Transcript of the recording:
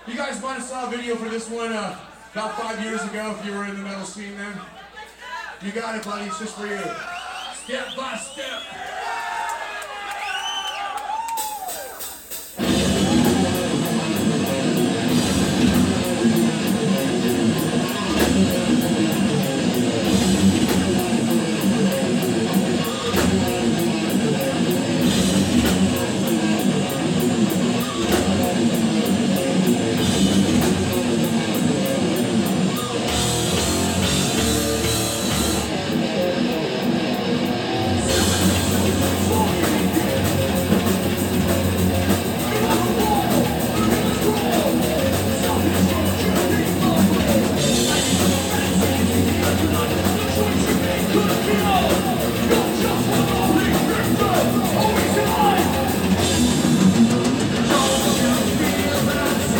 You guys might have saw a video for this one about 5 years ago if you were in the metal scene then. You got it, buddy. It's just for you. Step by step.